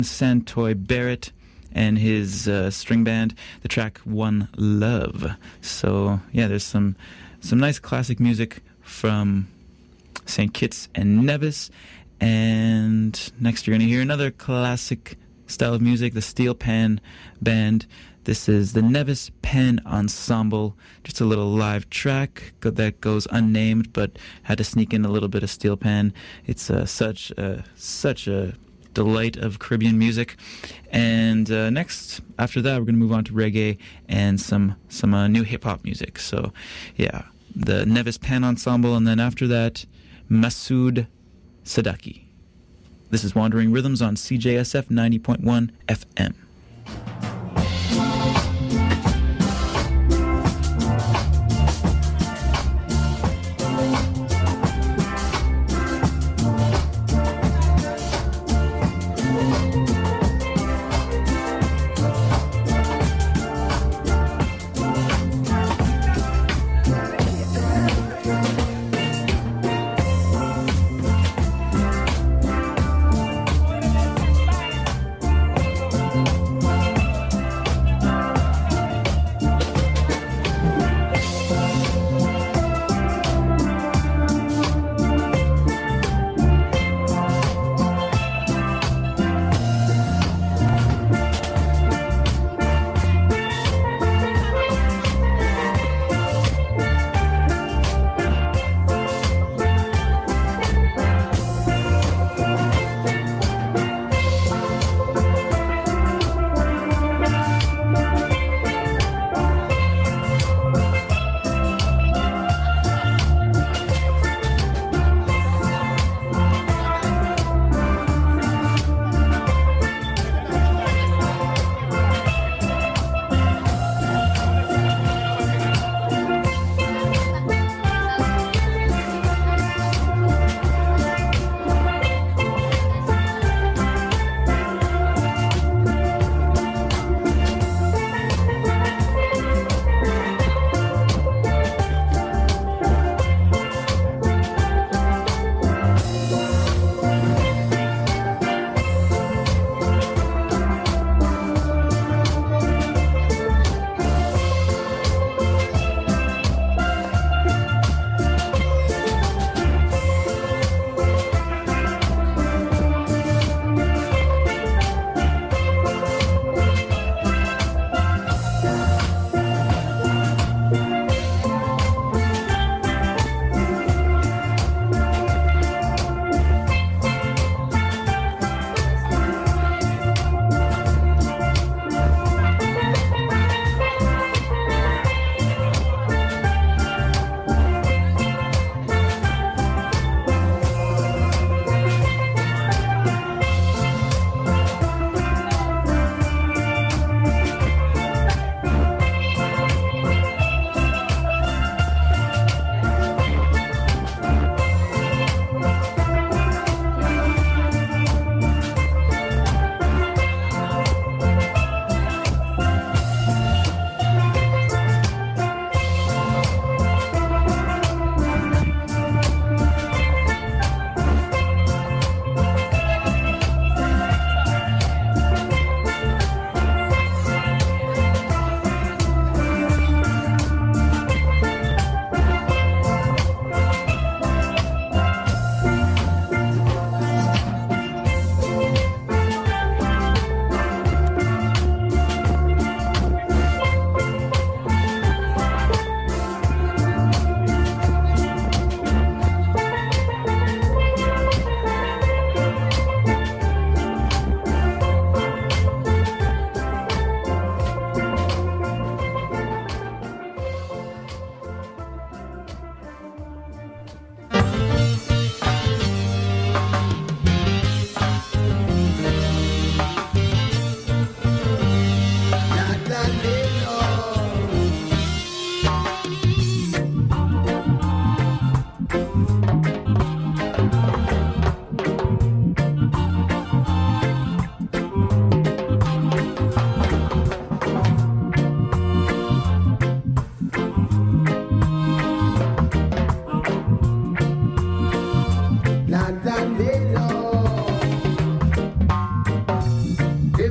Santoy Barrett and his string band, the track One Love. So yeah, there's some nice classic music from St. Kitts and Nevis. And next you're going to hear another classic style of music, the Steel Pan Band. This is the Nevis Pan Ensemble, just a little live track that goes unnamed, but had to sneak in a little bit of steel pan. It's such a delight of Caribbean music. And next, after that, we're going to move on to reggae and some new hip-hop music. So, yeah, the Nevis Pan Ensemble, and then after that, Masood Sadaki. This is Wandering Rhythms on CJSF 90.1 FM.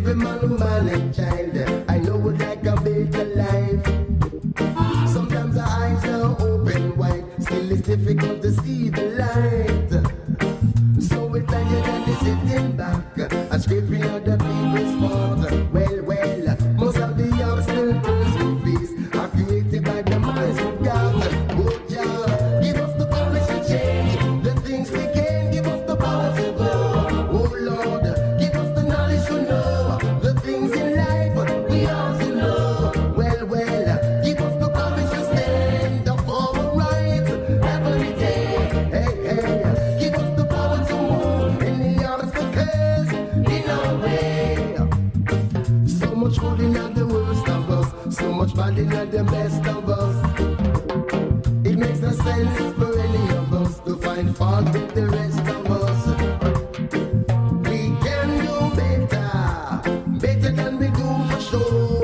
every man, woman, and child. I know would like a better life. Sometimes our eyes are open wide, still it's difficult to see the light. So we're tired and they're sitting back and scraping out the people's spot. Well, most of the obstacles we face are created by the minds of God. Oh, Jah, give us the courage to change the things we can. Give us the power to go. Oh, Lord, give us the knowledge to know the things in life we ought to know. Well, give us the courage to stand up for our rights every day. Hey, give us the power to move in the obstacles in our way. So much good in the worst of us, so much bad in the best of us. It makes no sense for any of us to find fault with the rest of us. We can do better than we do for sure.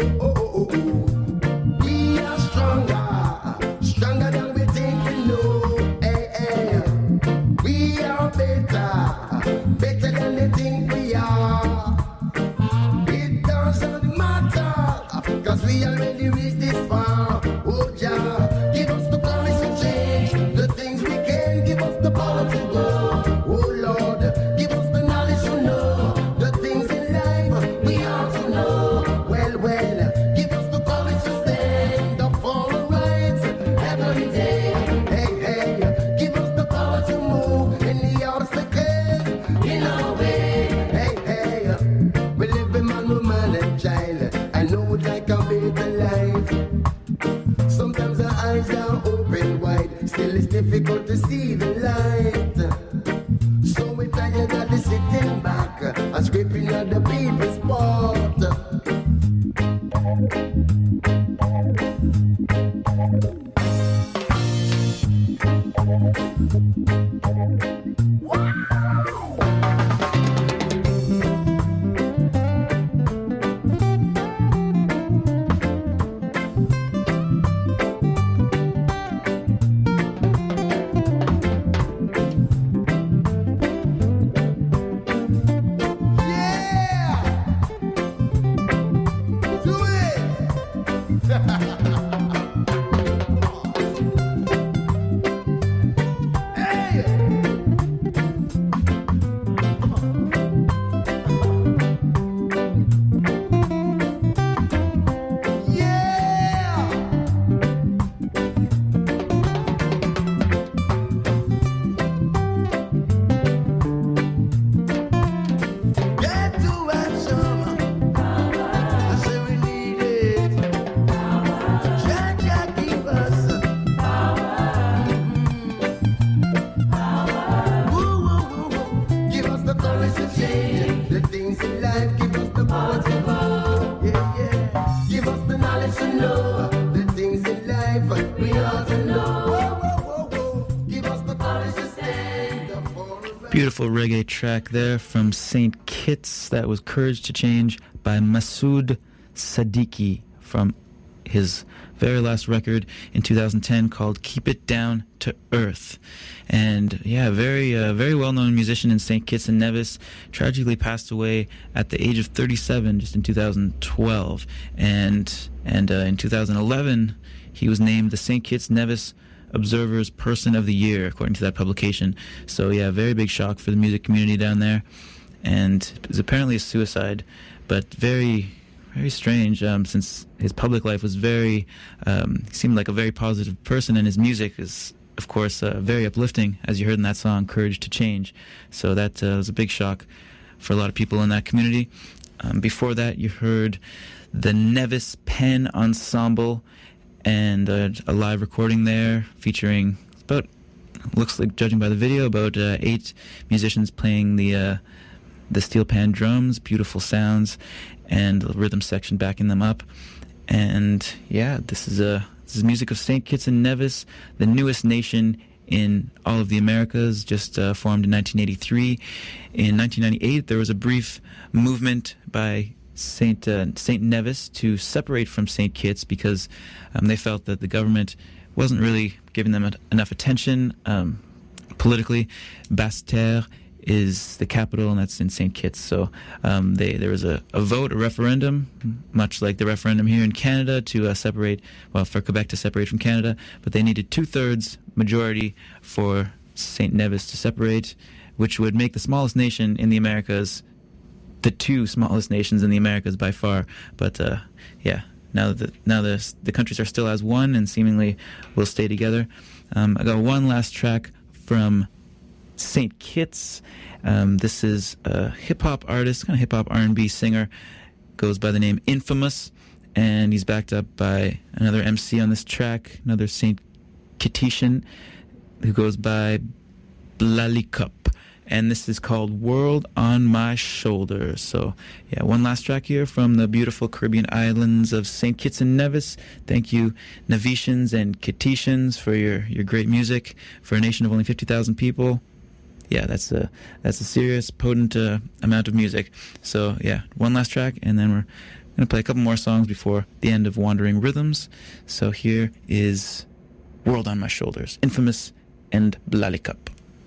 We are stronger than we think we know. Hey. We are better than they think we are. It doesn't matter, cause we already reached this far. Oh, Jah, give us the courage to change the things we can. Give us the power to go. Oh, Lord, give us the knowledge to know the things in life we ought to know. Well, give us the courage to stand up for our rights every day. Hey, give us the power to move in the obstacles in our way. Hey, we live in man, woman, and child. I know would like a better life. Sometimes our eyes are open wide, still it's difficult to see the light. So we're tired of the sitting back and scraping at the people's spot. Beautiful reggae track there from St. Kitts. That was Courage to Change by Masood Siddiqui from his very last record in 2010 called Keep It Down to Earth. And yeah, very well-known musician in St. Kitts and Nevis, tragically passed away at the age of 37 just in 2012. And in 2011, he was named the St. Kitts Nevis Observer's Person of the Year, according to that publication. So yeah, very big shock for the music community down there. And it was apparently a suicide, but very strange, since his public life was he seemed like a very positive person, and his music is, of course, very uplifting, as you heard in that song, Courage to Change. So that was a big shock for a lot of people in that community. Before that, you heard the Nevis Pen Ensemble, and a live recording there featuring looks like, judging by the video, about 8 musicians playing the steel pan drums, beautiful sounds, and the rhythm section backing them up. And yeah, this is music of St. Kitts and Nevis, the newest nation in all of the Americas, just formed in 1983. In 1998, there was a brief movement by St. Nevis to separate from St. Kitts because they felt that the government wasn't really giving them enough attention politically. Basse-Terre is the capital, and that's in St. Kitts. So there was a vote, a referendum, much like the referendum here in Canada to separate, well, for Quebec to separate from Canada, but they needed 2/3 majority for St. Nevis to separate, which would make the smallest nation in the Americas the two smallest nations in the Americas by far. But yeah, now the countries are still as one and seemingly will stay together. I got one last track from St. Kitts. This is a hip-hop artist, kind of hip-hop R&B singer, goes by the name Infamous, and he's backed up by another MC on this track, another St. Kittitian, who goes by Blalikup. And this is called World on My Shoulders. So, yeah, one last track here from the beautiful Caribbean islands of St. Kitts and Nevis. Thank you, Nevitians and Kittitians, for your great music. For a nation of only 50,000 people, yeah, that's a serious, potent amount of music. So, yeah, one last track, and then we're going to play a couple more songs before the end of Wandering Rhythms. So here is World on My Shoulders, Infamous and Blalikup.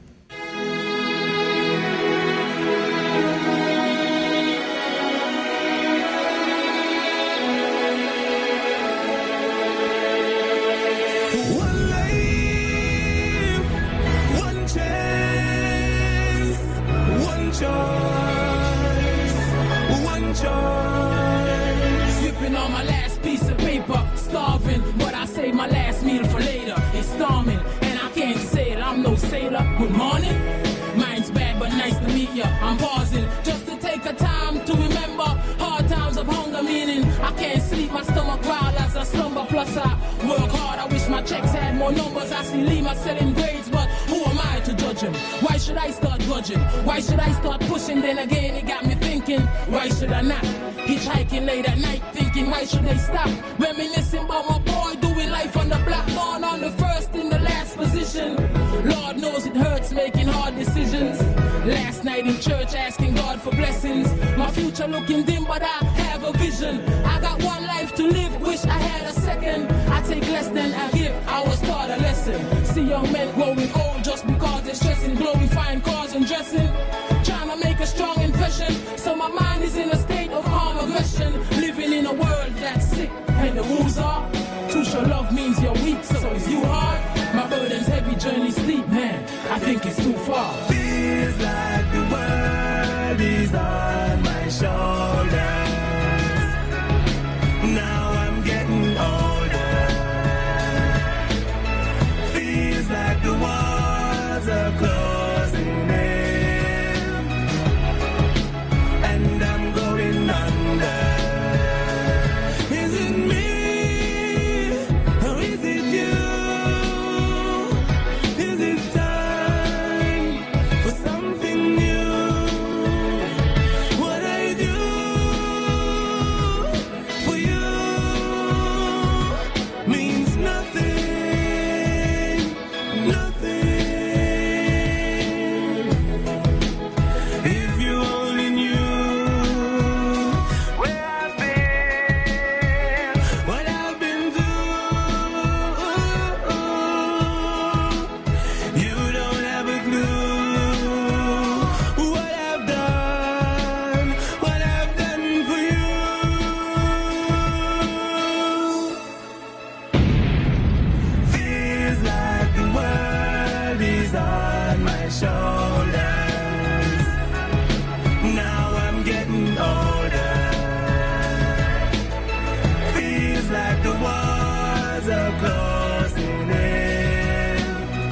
Sipping on my last piece of paper, starving, but I save my last meal for later. It's storming, and I can't say it, I'm no sailor. Good morning, mine's bad, but nice to meet ya. I'm pausing just to take a time to remember hard times of hunger, meaning I can't sleep, my stomach growl as I slumber. Plus I work hard, I wish my checks had more numbers. I see Lima selling grades, but who am I to judge him? Why should I start grudging? Why should I start pushing? Then again, it got me thinking, why should I not? Hitchhiking late at night, thinking, why should they stop? Reminiscing about my boy doing life on the block, born on the first in the last position. Lord knows it hurts making hard decisions. Last night in church asking God for blessings. My future looking dim, but I have a vision. I got one life to live, wish I had a second. I take less than I give, I was taught a lesson. See young men growing old just because they're stressing, glorifying cars and dressing. Trying to make a strong impression, so my mind is in a state of harm aggression. Living in a world that's sick, and the rules are to show love means you're weak, so is you hard? My burden's heavy, journey steep, man, I think it's too far. Feels like the world is on my shoulders. Now I'm getting older. Feels like the walls are closing in, and I'm going under. Is it me, or is it you? Is it time for something new? What I do for you means nothing, nothing. If you only knew where I've been, what I've been through, you don't have a clue what I've done for you. Feels like the world is on my shoulders. Now I'm getting older. Feels like the walls are closing in,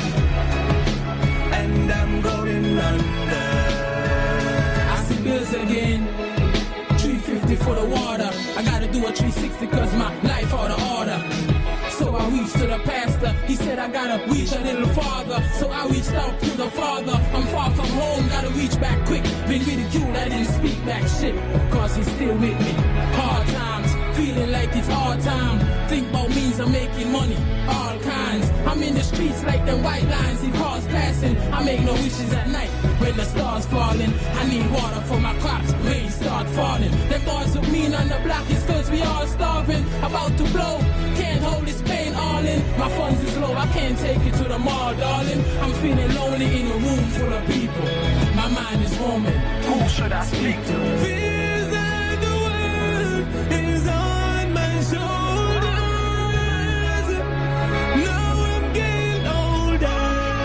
and I'm going under. I see bills again, 350 for the water. I gotta do a 360 cause my life out of order. So I reached to the pastor, he said I gotta reach a little farther. So I reached out to the father, I'm far from home, gotta reach back quick. Been ridiculed, I didn't speak back shit, cause he's still with me. Hard times, feeling like it's our time. Think about means of making money, all kinds. I'm in the streets like them white lines, he cars passing. I make no wishes at night, when the stars falling. I need water for my crops, rain start falling. Them boys with mean on the block is cause we all starving. About to blow, can't hold this pain all in. My funds is low, I can't take it to the mall, darling. I'm feeling lonely in a room full of people. My my mind is roaming. Who should I speak to? Feels like the world is on my shoulders. Now I'm getting older.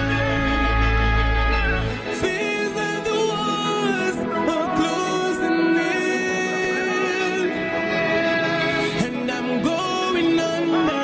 Feels like the walls are closing in, and I'm going under.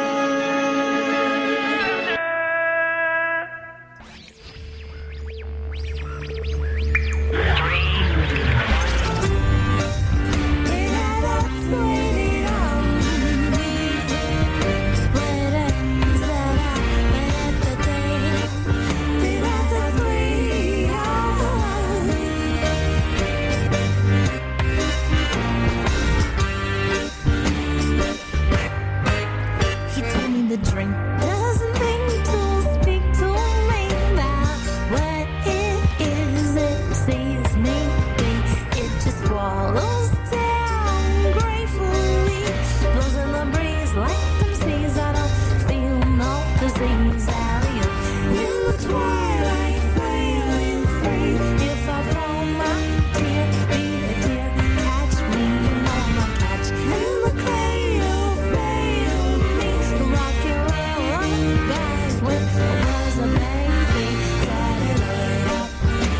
He told me the drink doesn't mean to speak to me about what it is. It sees me be. It just swallows down gratefully, blows in the breeze like them seas. I don't feel no disease out of you. In the twilight, feeling free. If I fall, my dear, be a dear, catch me, you know my catch. In the cradle, fail me, the rock and roll lullabies when I was a baby, got it all up.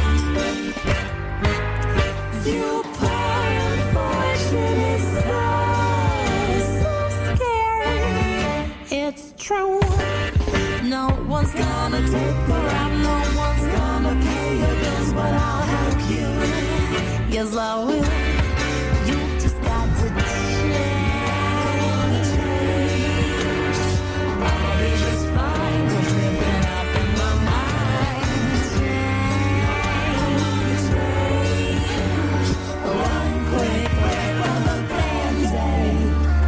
Your poor unfortunate is so scary. It's true. No one's gonna take the rap, no one's gonna pay your bills, but I'll help you. Yes, I will. You just got to change. I'll be just fine. You're dripping up in my mind. Change. One quick rip of a Band-Aid.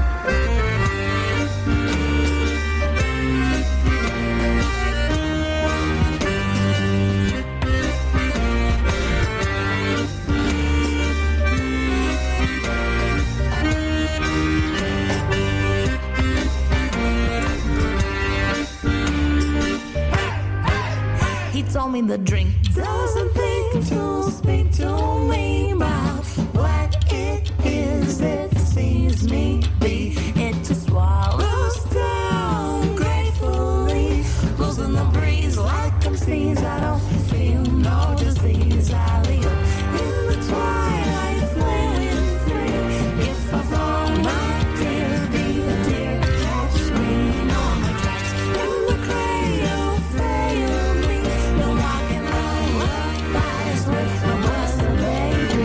He told me the drink doesn't think to speak to me about what it is. It sees me be. It just swallows down gratefully, blows in the breeze like them seas. I don't feel no disease. I leave in the twilight, flailing free. If I fall, my dear, be a dear, catch me on my tracks. In the cradle, fail me, no rock and roll lullabies when I was a baby.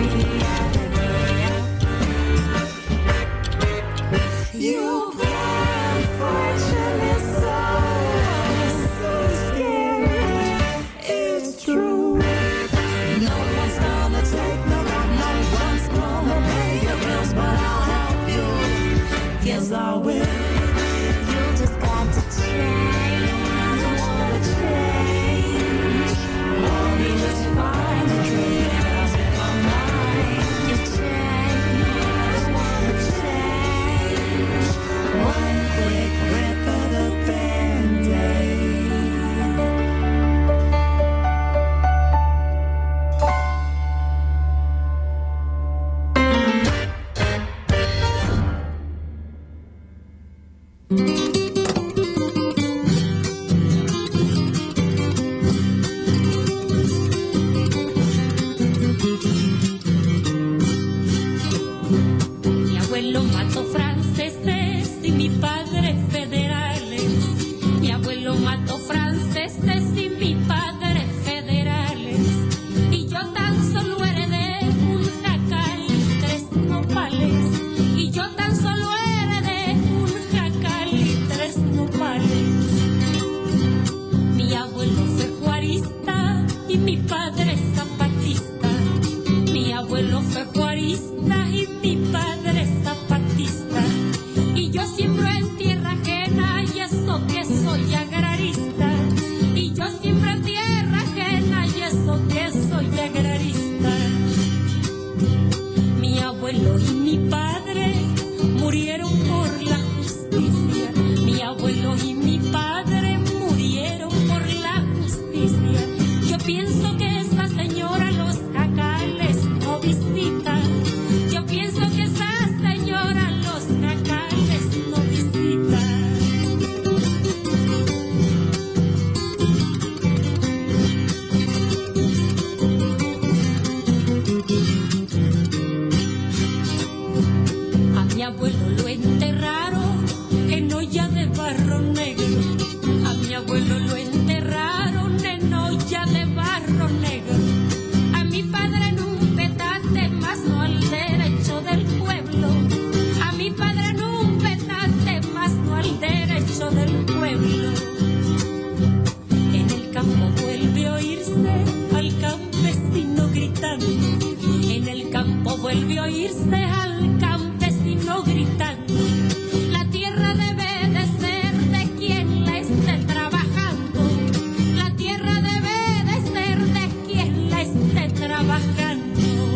You unfortunate soul, so scary. It's true. No one's gonna take the rap, no one's gonna pay your bills, but I'll help you. Yes, I will. You just got to change. I wanna change. I'll be just fine. The truth is in my mind. You change. I wanna change. One quick rip of the Band-Aid. Mi abuelo mató franceses y mi padre federales. Mi abuelo mató franceses y mi padre federales. Y yo tan solo heredé un jacal y 3 nopales. Y yo tan solo heredé un jacal y 3 nopales. Mi abuelo fue juarista y mi padre zapatista. Mi abuelo fue juarista y mi padre zapatista. Y yo siembro en tierra ajena y eso que soy agrarista. Y yo siembro en tierra ajena y eso que soy agrarista. Mi abuelo y mi abuelo lo enterraron en olla de barro negro. A mi abuelo lo enterraron en olla de barro negro. A mi padre en un petate, más no al derecho del pueblo. A mi padre en un petate, más no al derecho del pueblo. En el campo vuelve a oírse al campesino gritando. En el campo vuelve a oírse al campesino gritando. La tierra debe de ser de quien la esté trabajando. La tierra debe de ser de quien la esté trabajando.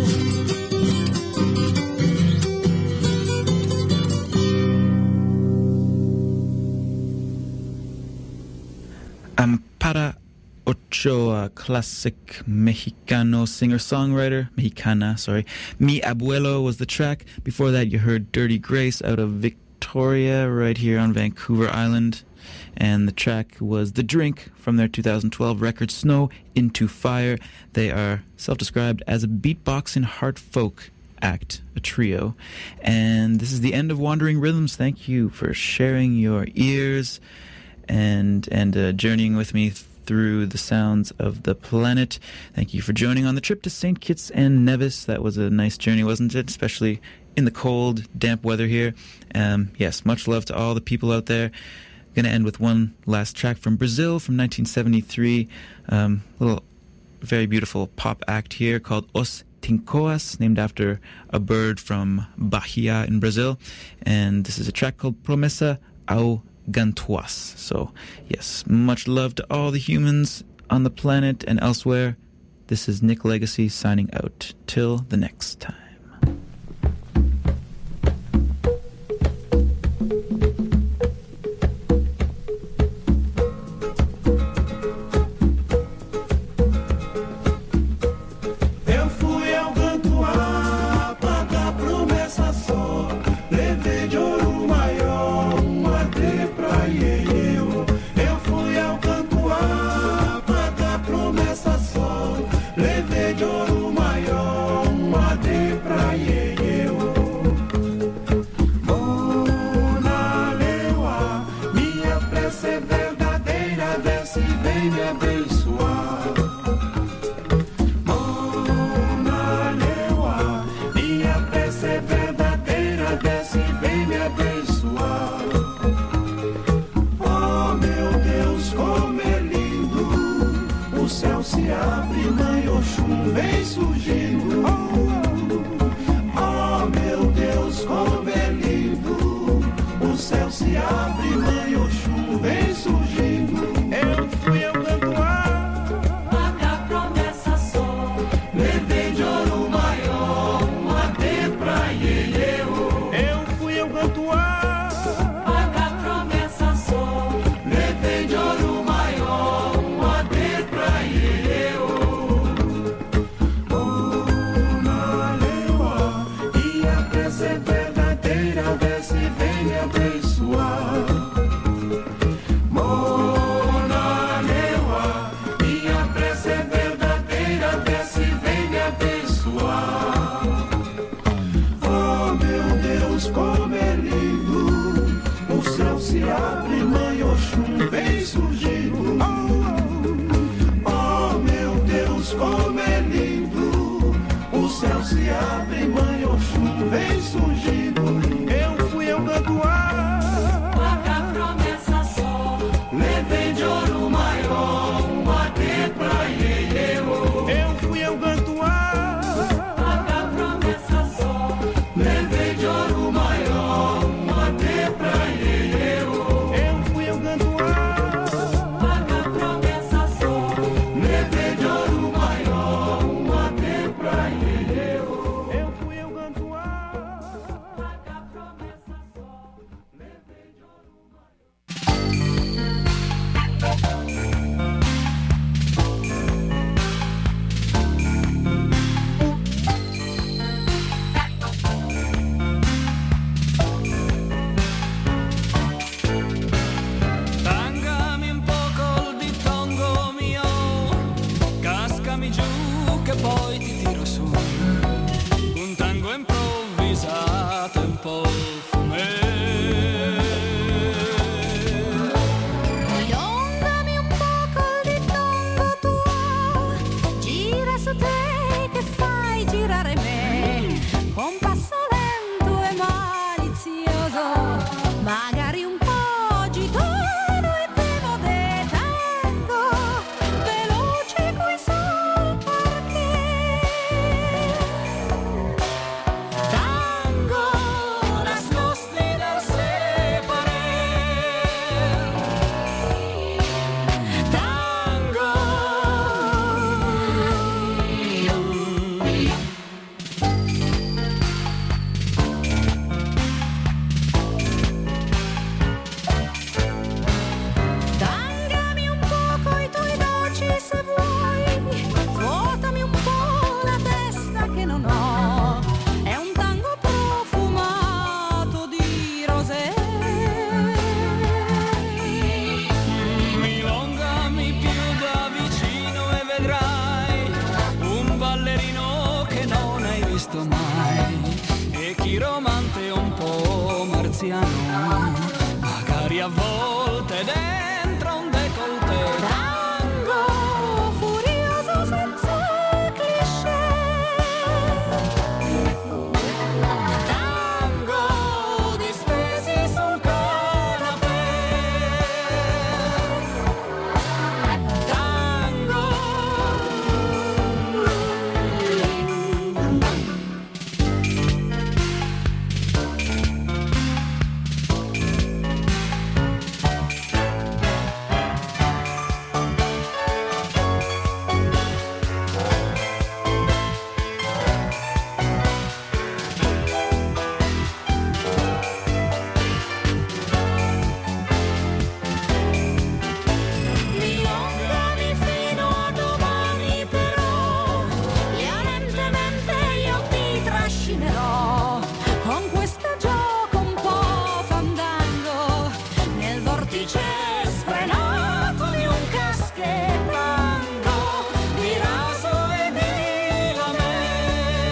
Amparo Ochoa, classic Mexicano singer-songwriter. Mexicana, sorry. Mi Abuelo was the track. Before that, you heard Dirty Grace out of Victoria, right here on Vancouver Island. And the track was The Drink from their 2012 record, Snow Into Fire. They are self-described as a beatboxing heart folk act, a trio. And this is the end of Wandering Rhythms. Thank you for sharing your ears and journeying with me through the sounds of the planet. Thank you for joining on the trip to St. Kitts and Nevis. That was a nice journey, wasn't it? Especially in the cold, damp weather here. Yes, much love to all the people out there. Going to end with one last track from Brazil from 1973. Little, very beautiful pop act here called Os Tincoas, named after a bird from Bahia in Brazil. And this is a track called Promessa ao Gantuas. So, yes, much love to all the humans on the planet and elsewhere. This is Nick Legacy signing out. Till the next time. Eu fui ao Gantuá, pagar promessa só. Levei de ouro maior, AD pra Ieieu. Eu fui ao Gantuá, pagar promessa só. Levei de ouro maior, AD pra Ieieu. Mona Leua, minha prece é verdadeira, desce e vem me abençoar. Mona Leua, minha prece é verdadeira, desce e vem me abençoar. Oh meu Deus, como é lindo, o céu se abre, Mãe Oxum vem surgindo. Oh meu Deus, como é lindo, o céu se abre, Mãe Oxum vem surgindo. Eu fui ao Gantuá, Paga promessa só. levei de ouro maior, AD pra Ieieu. Eu fui ao Gantuá, Paga promessa só. levei de ouro maior, AD pra Ieieu. Mona Leua, minha prece é verdadeira, desce e vem me abençoar. Mona Leua, minha prece é verdadeira, desce e vem me abençoar. Oh meu Deus, como é lindo, o céu se abre, Mãe Oxum vem surgindo. Oh meu Deus, como é lindo, o céu se abre, Mãe Oxum vem surgindo. Eu fui ao Gantuá, Paga promessa só. levei de ouro maior, AD pra Ieieu. Eu fui ao Gantuá, Paga promessa só. levei de ouro maior, AD pra Ieieu. Eu fui ao Gantuá, Paga promessa só. levei de ouro maior, AD pra Ieieu. Eu fui ao Gantuá, Paga promessa só. levei de ouro maior. Tangami un poco il dittongo mio, cascami giù che poi ti tiro su. Un tango improvvisato, un po' anziano, magari a volte dentro un décolleté. Tango furioso senza cliché. Tango distesi sul canapè. Tango. Mi lontani fino a domani però, lievemente io ti trascinerò con questo gioco un po' fandango nel vortice sfrenato di un caschettango di raso e di lamè.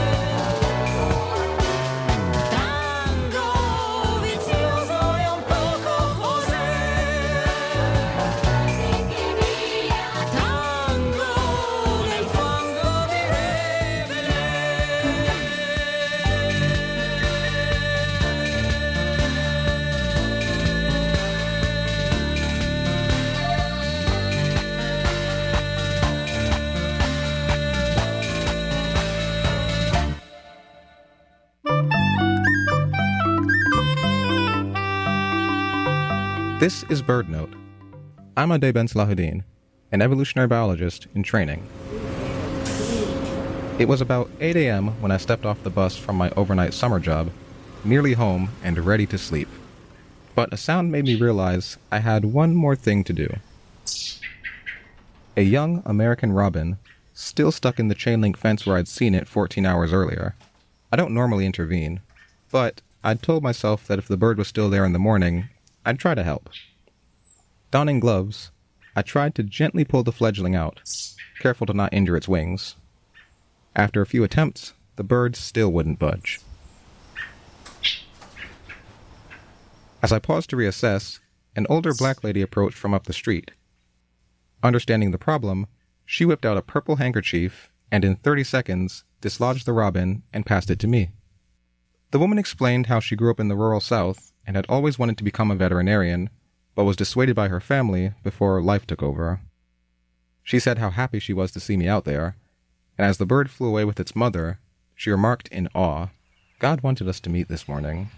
Tango vizioso e un poco osè. Tango nel fango di This is Bird Note. I'm Ade Ben Salahuddin, an evolutionary biologist in training. It was about 8 a.m. when I stepped off the bus from my overnight summer job, nearly home and ready to sleep. But a sound made me realize I had one more thing to do. A young American robin, still stuck in the chain link fence where I'd seen it 14 hours earlier. I don't normally intervene, but I'd told myself that if the bird was still there in the morning, I'd try to help. Donning gloves, I tried to gently pull the fledgling out, careful to not injure its wings. After a few attempts, the bird still wouldn't budge. As I paused to reassess, an older black lady approached from up the street. Understanding the problem, she whipped out a purple handkerchief and in 30 seconds dislodged the robin and passed it to me. The woman explained how she grew up in the rural South and had always wanted to become a veterinarian, but was dissuaded by her family before life took over. She said how happy she was to see me out there, and as the bird flew away with its mother, she remarked in awe, "God wanted us to meet this morning."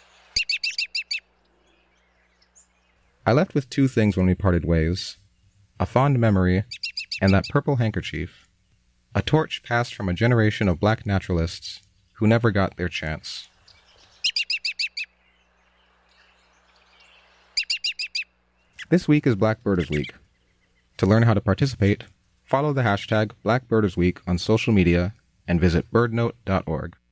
I left with two things when we parted ways: a fond memory and that purple handkerchief, a torch passed from a generation of black naturalists who never got their chance. This week is Black Birders Week. To learn how to participate, follow the hashtag Black Birders Week on social media and visit birdnote.org.